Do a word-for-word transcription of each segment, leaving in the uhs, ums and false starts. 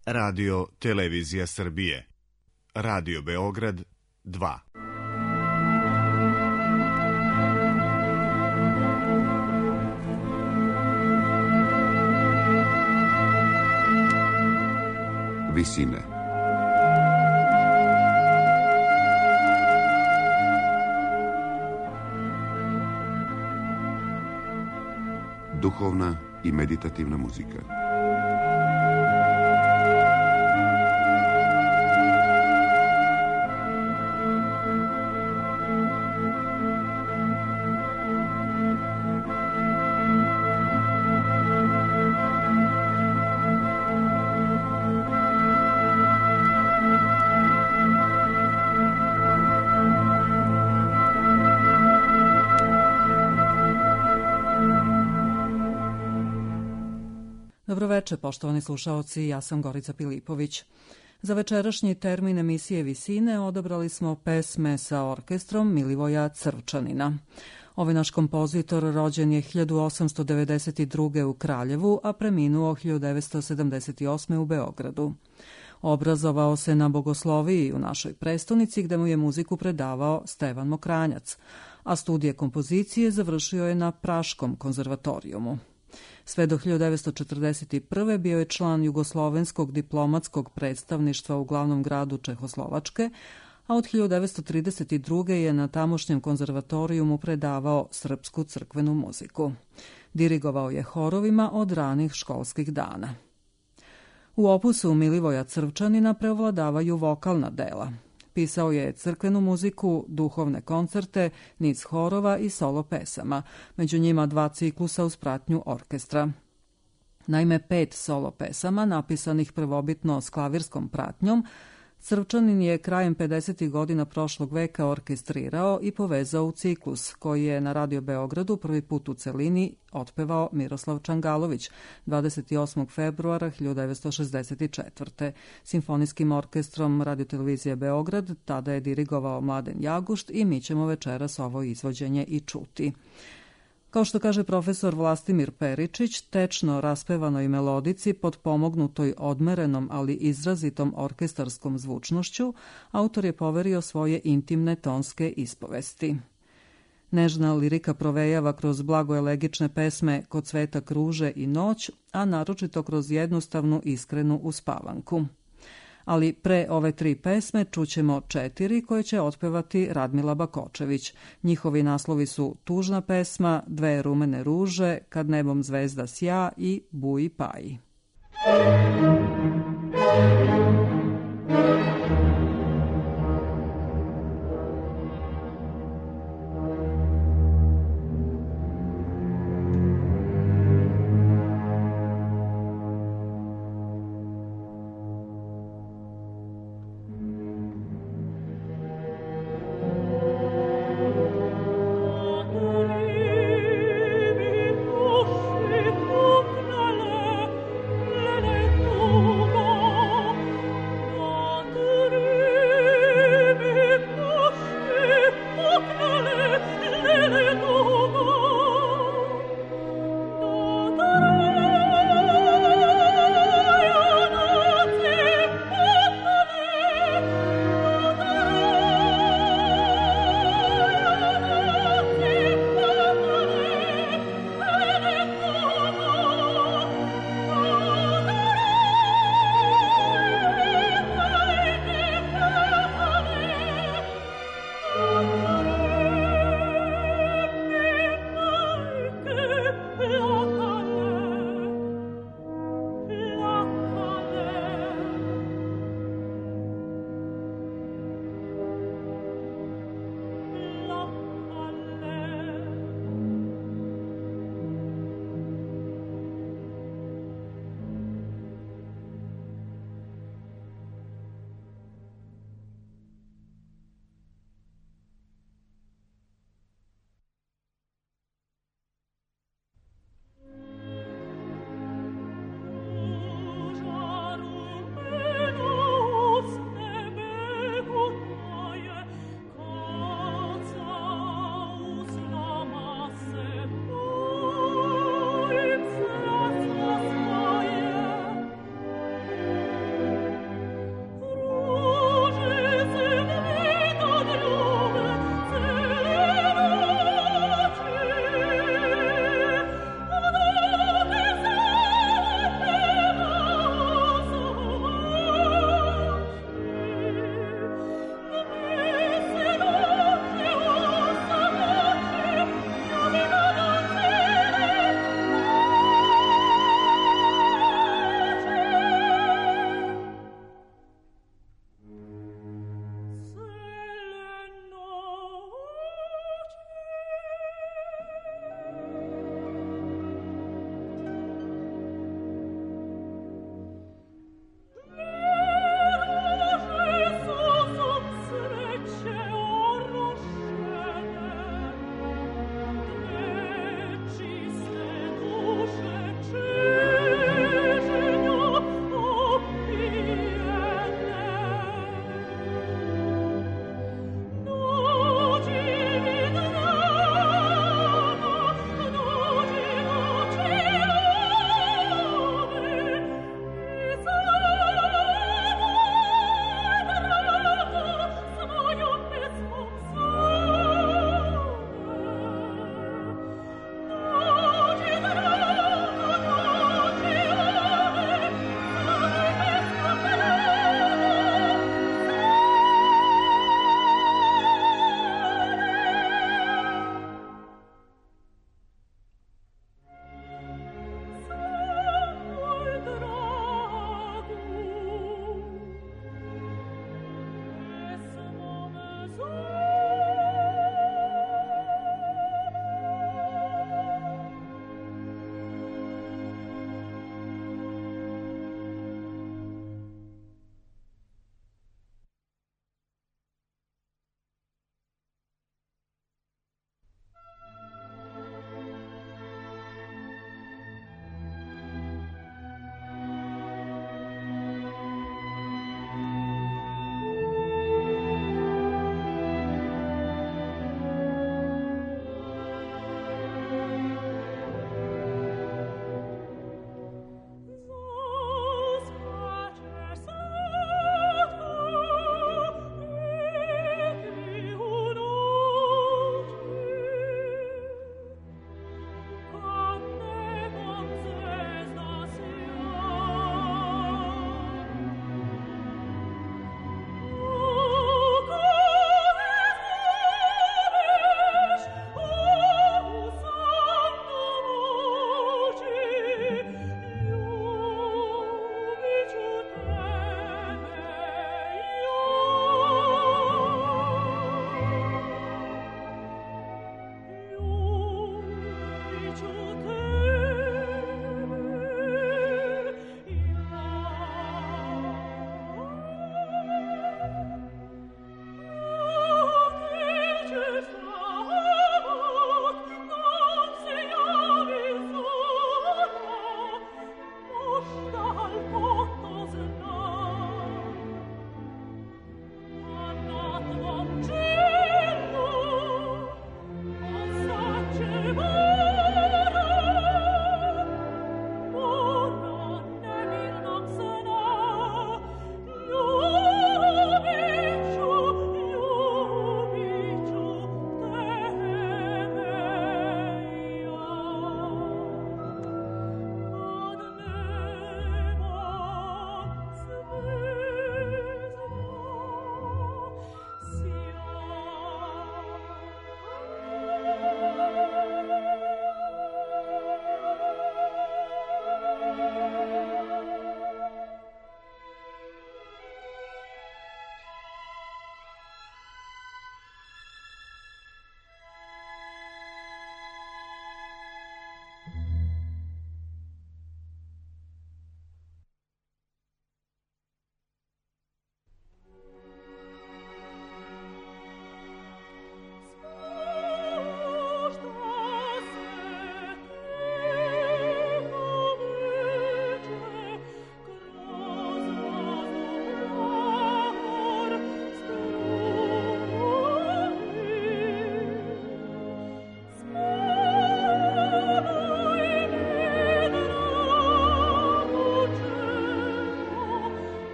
Radio Televizija Srbije. Radio Beograd dva. Visine. Duhovna i meditativna muzika. Dobroveče, poštovani slušaoci, ja sam Gorica Pilipović. Za večerašnji termin emisije Visine odabrali smo pesme sa orkestrom Milivoja Crvčanina. Ovaj naš kompozitor rođen je hiljadu osamsto devedeset druge. u Kraljevu, a preminuo hiljadu devetsto sedamdeset osme. u Beogradu. Obrazovao se na bogosloviji u našoj prestonici, gde mu je muziku predavao Stevan Mokranjac, a studije kompozicije završio je na Praškom konzervatorijumu. Sve do hiljadu devetsto četrdeset prve. bio je član Jugoslovenskog diplomatskog predstavništva u glavnom gradu Čehoslovačke, a od hiljadu devetsto trideset druge. je na tamošnjem konzervatorijumu predavao srpsku crkvenu muziku. Dirigovao je horovima od ranih školskih dana. U opusu Milivoja Crvčanina preovladavaju vokalna dela. Pisao je crkvenu muziku, duhovne koncerte, niz horova i solo pesama, među njima dva ciklusa uz pratnju orkestra. Naime, pet solo pesama, napisanih prvobitno s klavirskom pratnjom, Crvčanin je krajem pedesetih godina prošlog veka orkestrirao i povezao u ciklus, koji je na Radio Beogradu prvi put u celini otpevao Miroslav Čangalović dvadeset osmog februara hiljadu devetsto šezdeset četvrte. Simfonijskim orkestrom Radio-televizije Beograd tada je dirigovao Mladen Jagušt i mi ćemo večeras ovo izvođenje i čuti. Kao što kaže profesor Vlastimir Peričić, tečno raspevanoj melodici potpomognutoj odmerenom, ali izrazitom orkestarskom zvučnošću, autor je poverio svoje intimne tonske ispovesti. Nežna lirika provejava kroz blagoelegične pesme Kod sveta kruže i Noć, a naročito kroz jednostavnu iskrenu uspavanku. Ali pre ove tri pesme čućemo četiri koje će otpevati Radmila Bakočević. Njihovi naslovi su Tužna pesma, Dve rumene ruže, Kad nebom zvezda sja i Buji paji. Oh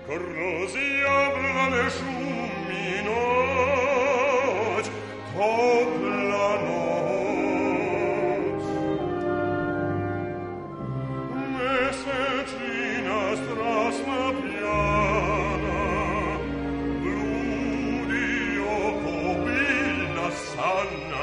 kroz jablane šumi noć, topla noć. Mesečina strasna pjana, bludi oko biljna sanna,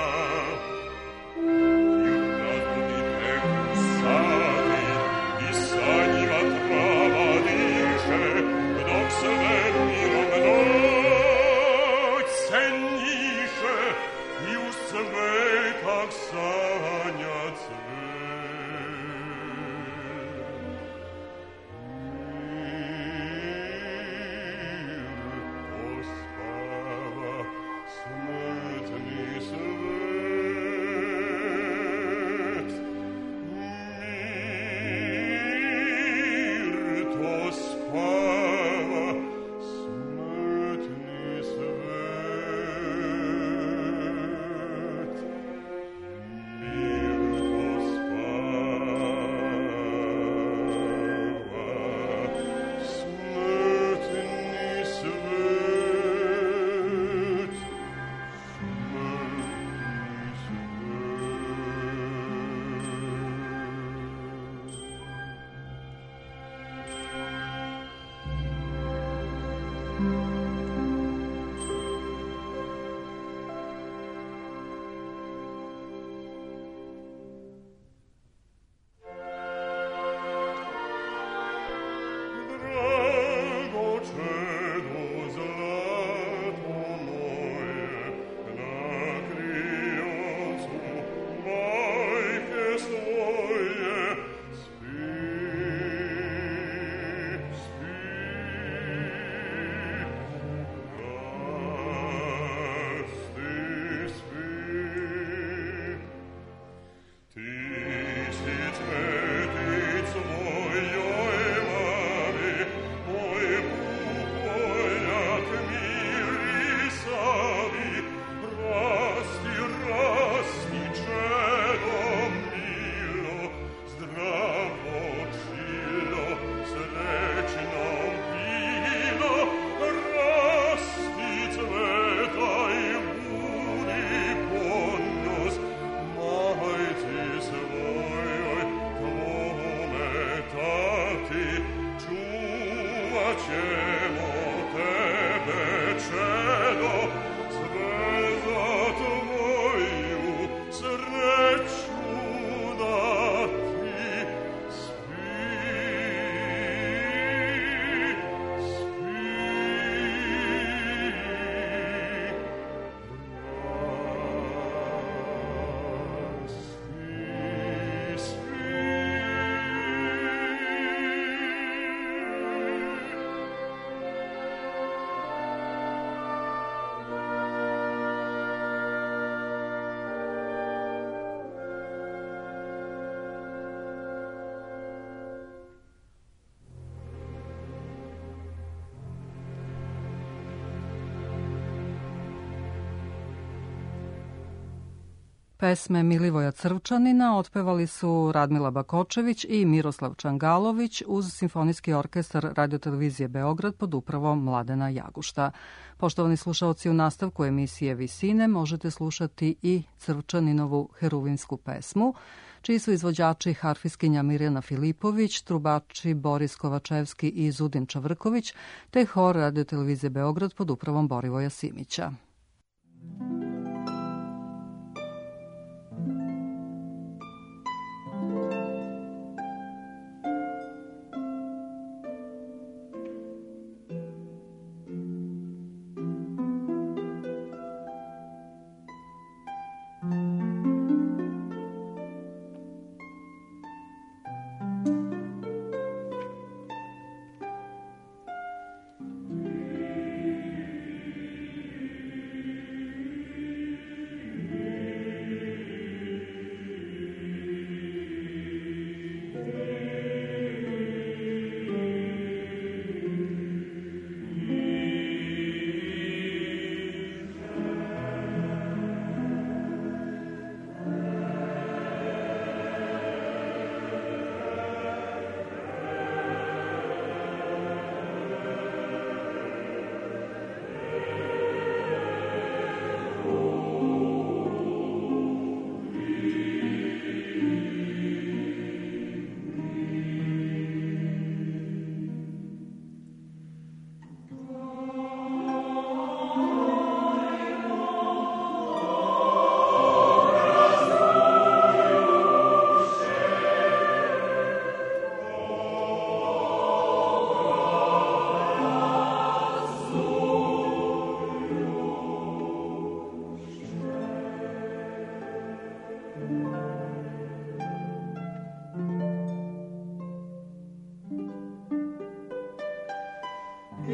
Pesme Milivoja Crvčanina otpevali su Radmila Bakočević i Miroslav Čangalović uz Simfonijski orkestar Radio-televizije Beograd pod upravom Mladena Jagušta. Poštovani slušaoci, u nastavku emisije Visine možete slušati i Crvčaninovu heruvinsku pesmu, čiji su izvođači harfiskinja Mirjana Filipović, trubači Boris Kovačevski i Zudin Čavrković, te hor Radio-televizije Beograd pod upravom Borivoja Simića.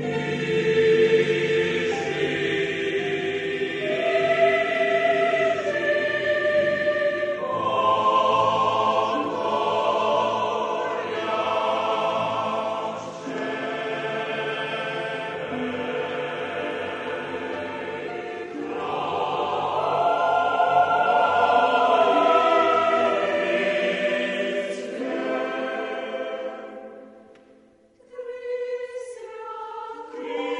Christ,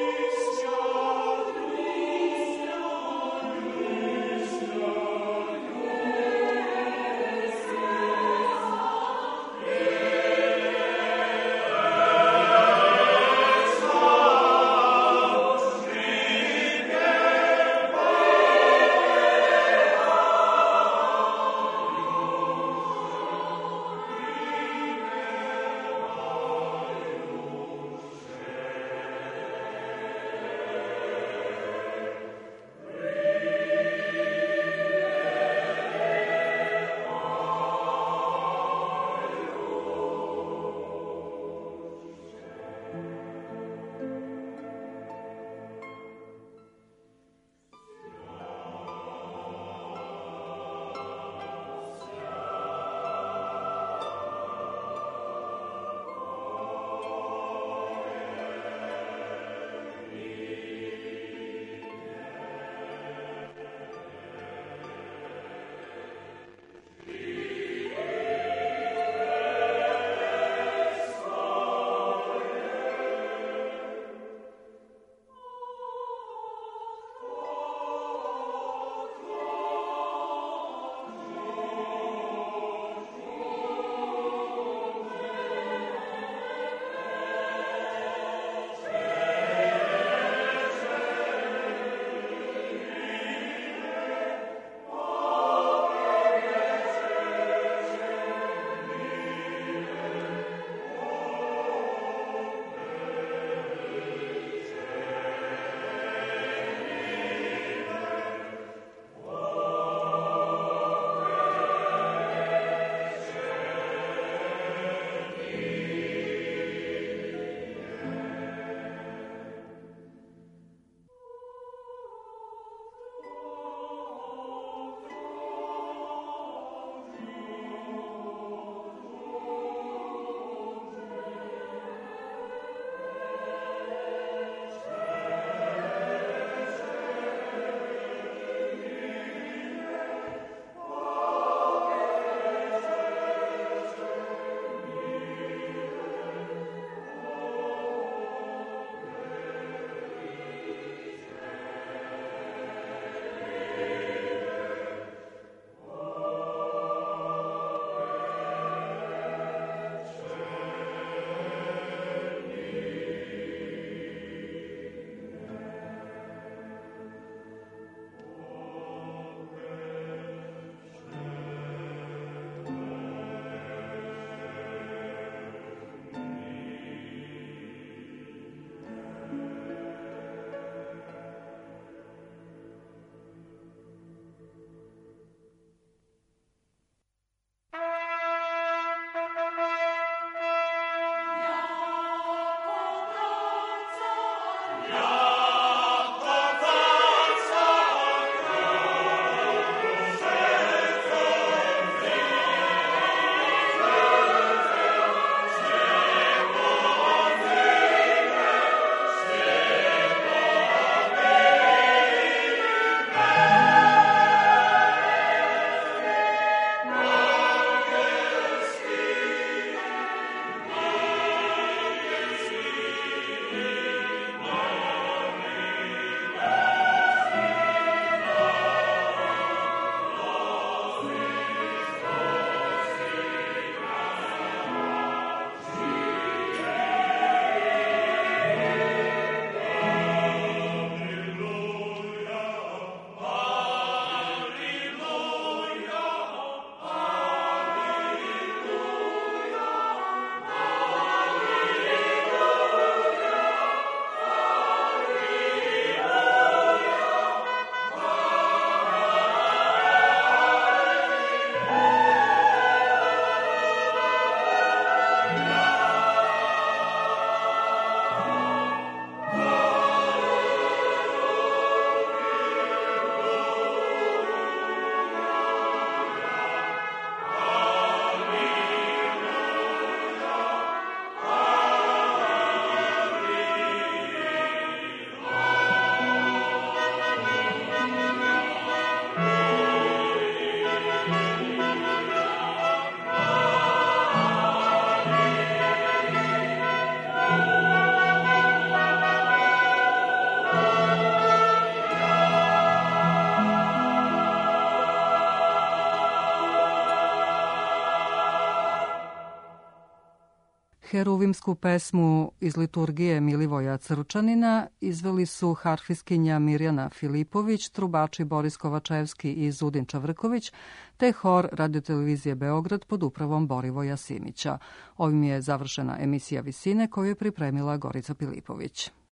heruvimsku pesmu iz liturgije Milivoja Crvčanina izveli su harfiskinja Mirjana Filipović, trubači Boris Kovačevski i Zudin Čavrković, te hor radiotelevizije Beograd pod upravom Borivoja Simića. Ovim je završena emisija Visine koju je pripremila Gorica Pilipović.